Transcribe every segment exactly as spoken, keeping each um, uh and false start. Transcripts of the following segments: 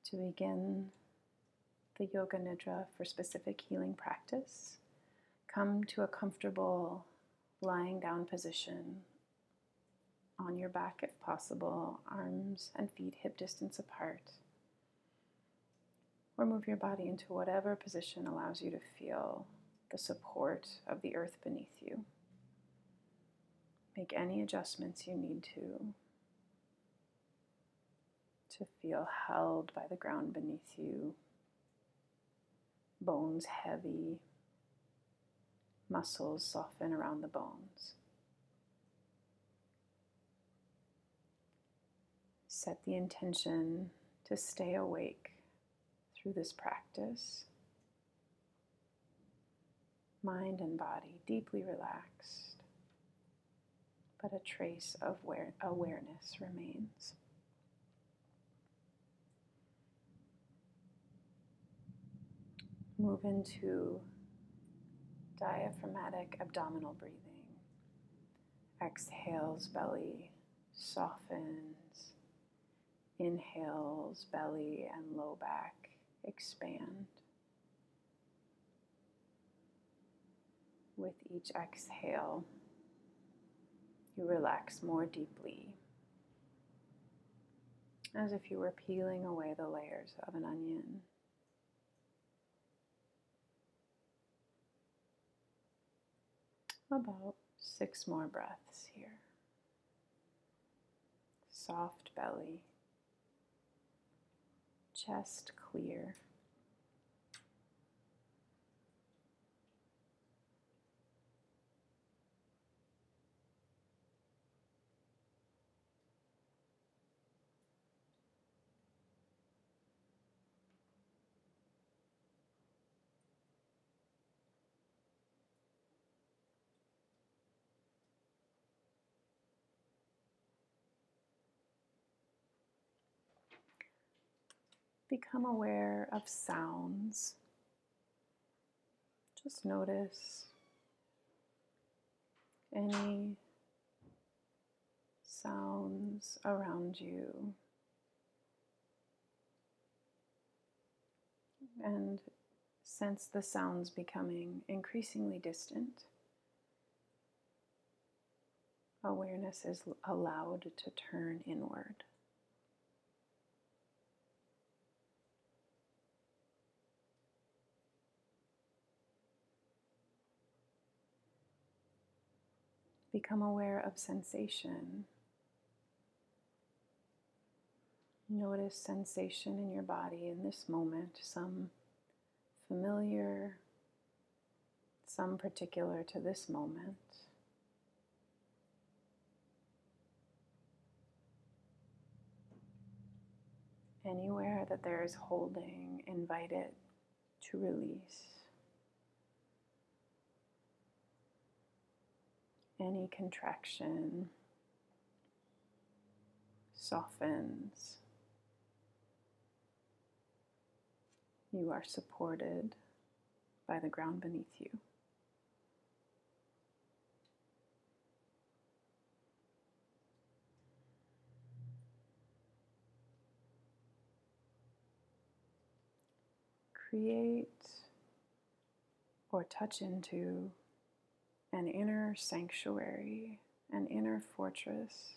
To begin the Yoga Nidra for specific healing practice, come to a comfortable lying down position on your back if possible, arms and feet hip distance apart. Or move your body into whatever position allows you to feel the support of the earth beneath you. Make any adjustments you need to to feel held by the ground beneath you, bones heavy, muscles soften around the bones. Set the intention to stay awake through this practice. Mind and body deeply relaxed, but a trace of awareness remains. Move into diaphragmatic abdominal breathing. Exhales, belly softens. Inhales, belly and low back expand. With each exhale, you relax more deeply, as if you were peeling away the layers of an onion. About six more breaths here. Soft belly, chest clear. Become aware of sounds. Just notice any sounds around you and sense the sounds becoming increasingly distant. Awareness is allowed to turn inward. Become aware of sensation. Notice sensation in your body in this moment, some familiar, some particular to this moment. Anywhere that there is holding, invite it to release. Any contraction softens. You are supported by the ground beneath you. Create or touch into an inner sanctuary, an inner fortress.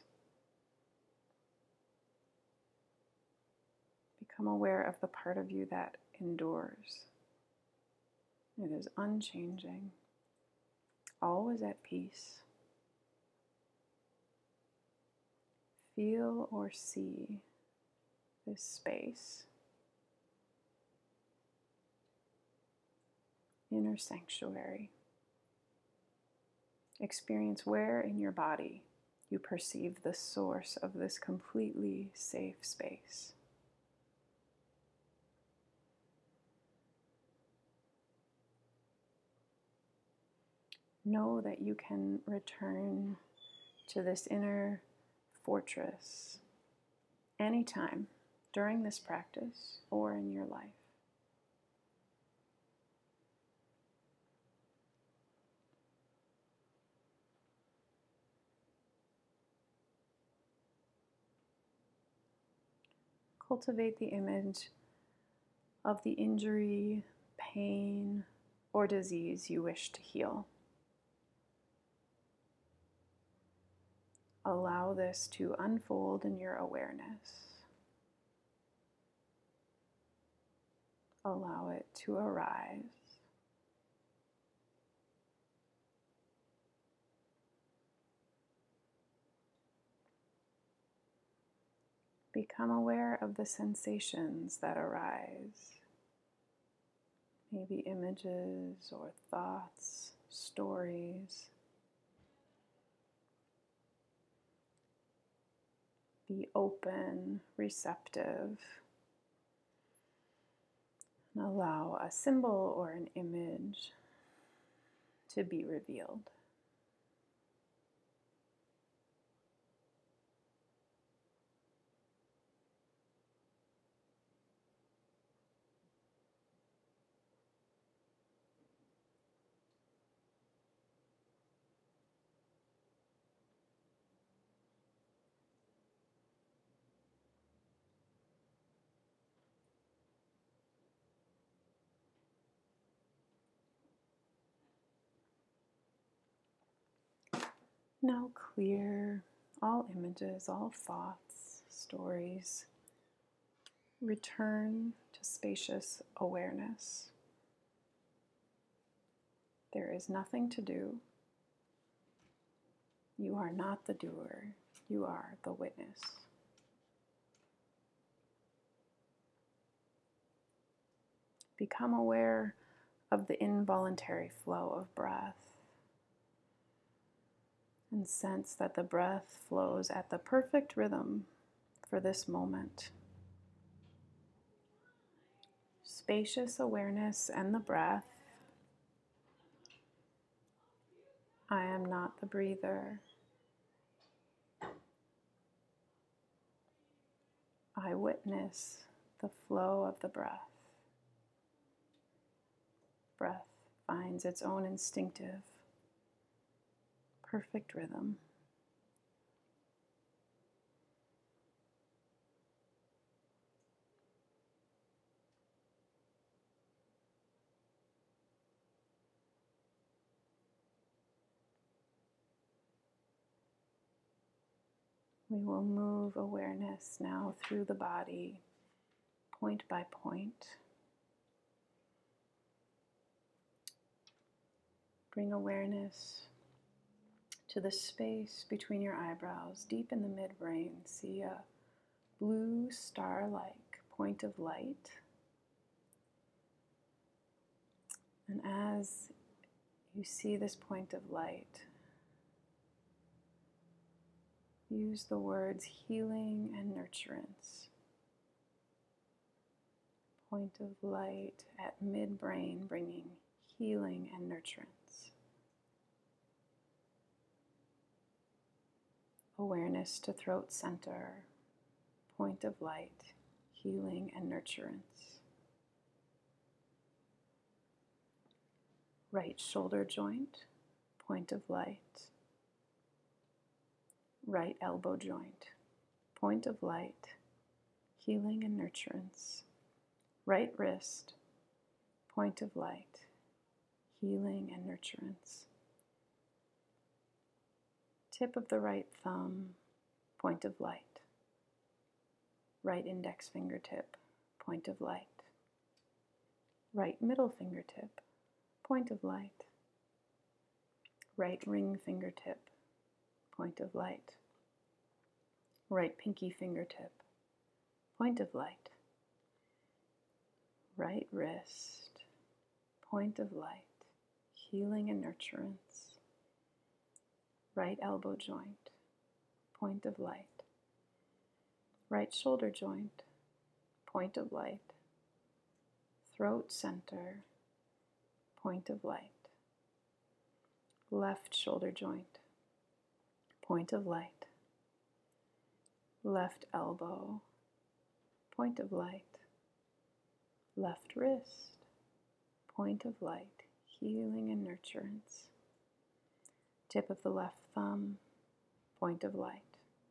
Become aware of the part of you that endures. It is unchanging, always at peace. Feel or see this space, inner sanctuary. Experience where in your body you perceive the source of this completely safe space. Know that you can return to this inner fortress anytime during this practice or in your life. Cultivate the image of the injury, pain, or disease you wish to heal. Allow this to unfold in your awareness. Allow it to arise. Become aware of the sensations that arise. Maybe images or thoughts, stories. Be open, receptive, and allow a symbol or an image to be revealed. Now clear all images, all thoughts, stories. Return to spacious awareness. There is nothing to do. You are not the doer. You are the witness. Become aware of the involuntary flow of breath and sense that the breath flows at the perfect rhythm for this moment. Spacious awareness and the breath. I am not the breather. I witness the flow of the breath. Breath finds its own instinctive, perfect rhythm. We will move awareness now through the body, point by point. Bring awareness to the space between your eyebrows, deep in the midbrain. See a blue star-like point of light. And as you see this point of light, use the words healing and nurturance. Point of light at midbrain, bringing healing and nurturance. Awareness to throat center, point of light, healing and nurturance. Right shoulder joint, point of light. Right elbow joint, point of light, healing and nurturance. Right wrist, point of light, healing and nurturance. Tip of the right thumb, point of light. Right index fingertip, point of light. Right middle fingertip, point of light. Right ring fingertip, point of light. Right pinky fingertip, point of light. Right wrist, point of light, healing and nurturance. Right elbow joint, point of light. Right shoulder joint, point of light. Throat center, point of light. Left shoulder joint, point of light. Left elbow, point of light. Left wrist, point of light, healing and nurturance. Tip of the left thumb, point of light.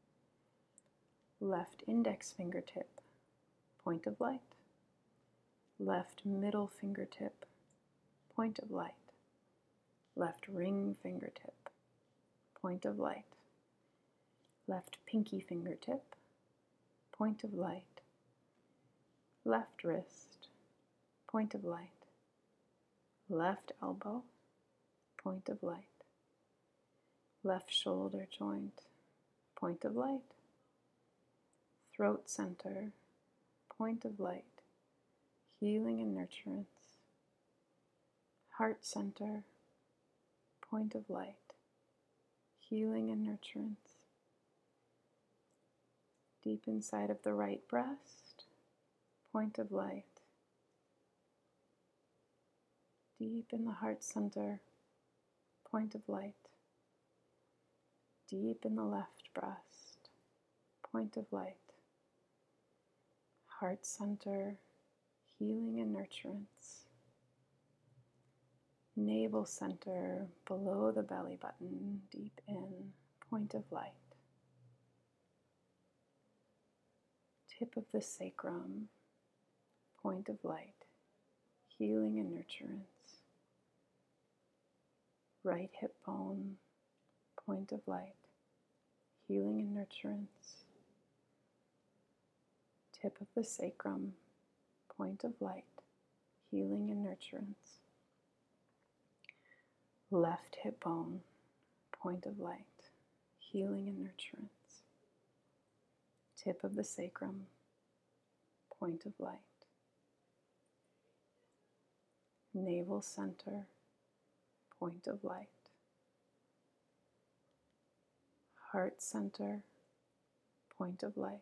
Left index fingertip, point of light. left middle fingertip, point of light, left ring fingertip, point of light, left pinky fingertip, point of light, left wrist, point of light, left elbow, point of light, left shoulder joint, point of light, throat center, point of light, healing and nurturance, heart center, point of light, healing and nurturance, deep inside of the right breast, point of light, deep in the heart center, point of light, deep in the left breast, point of light, heart center, healing and nurturance, navel center, below the belly button, deep in, point of light, tip of the sacrum, point of light, healing and nurturance, right hip bone, point of light, healing and nurturance, tip of the sacrum, point of light, healing and nurturance, left hip bone, point of light, healing and nurturance, tip of the sacrum, point of light, navel center, point of light, heart center, point of light,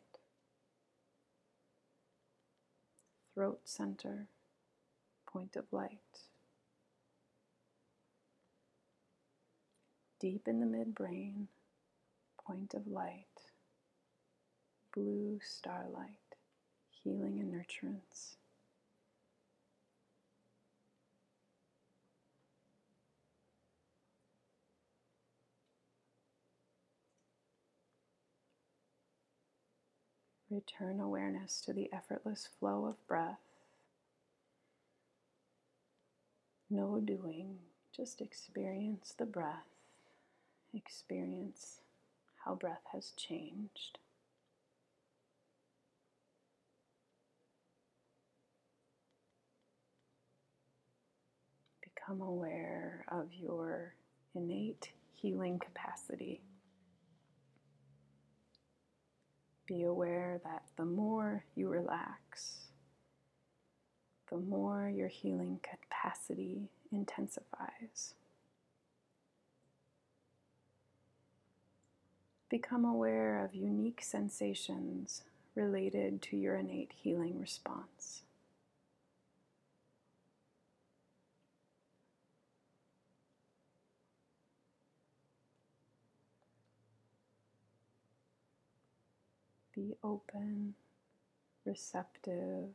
throat center, point of light, deep in the midbrain, point of light, blue starlight, healing and nurturance, return awareness to the effortless flow of breath. No doing, just experience the breath, experience how breath has changed. Become aware of your innate healing capacity. Be aware that the more you relax, the more your healing capacity intensifies. Become aware of unique sensations related to your innate healing response. Be open, receptive.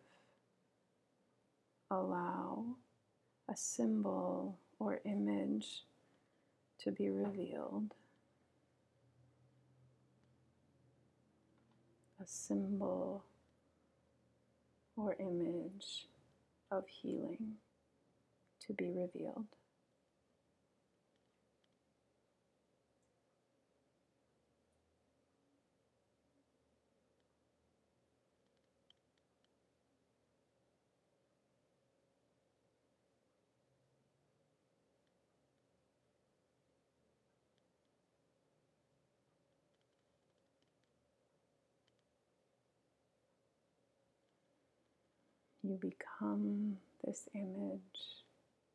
Allow a symbol or image to be revealed. A symbol or image of healing to be revealed. You become this image.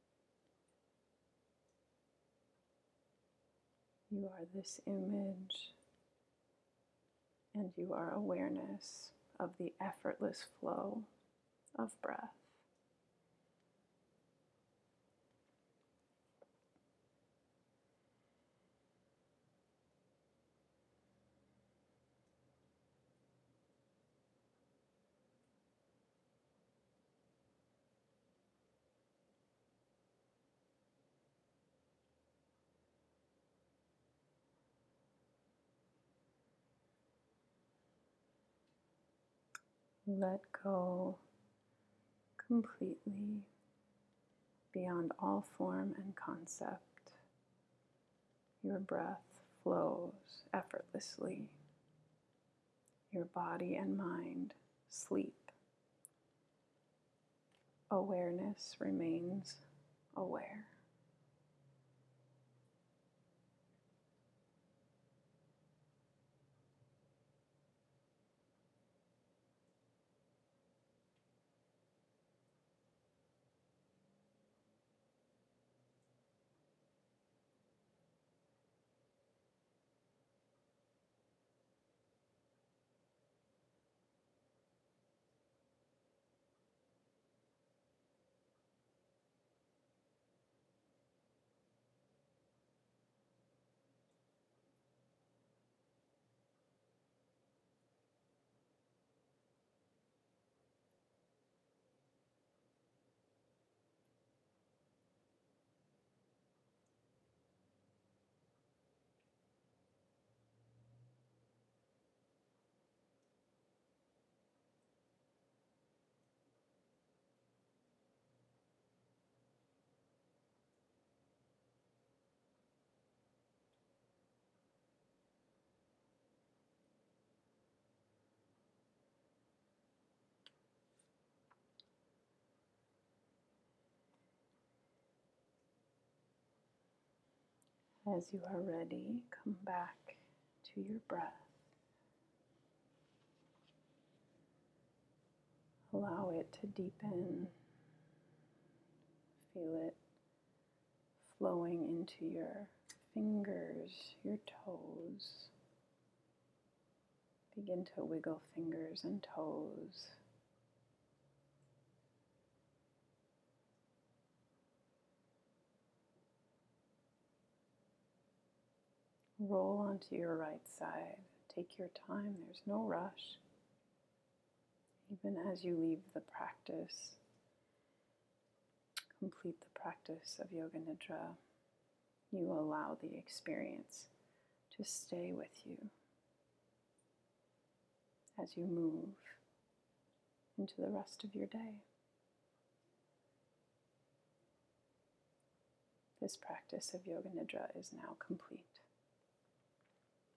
You are this image, and you are awareness of the effortless flow of breath. Let go completely beyond all form and concept. Your breath flows effortlessly. Your body and mind sleep. Awareness remains aware. As you are ready, come back to your breath. Allow it to deepen. Feel it flowing into your fingers, your toes. Begin to wiggle fingers and toes. Roll onto your right side. Take your time, there's no rush. Even as you leave the practice, complete the practice of Yoga Nidra, you allow the experience to stay with you as you move into the rest of your day. This practice of Yoga Nidra is now complete.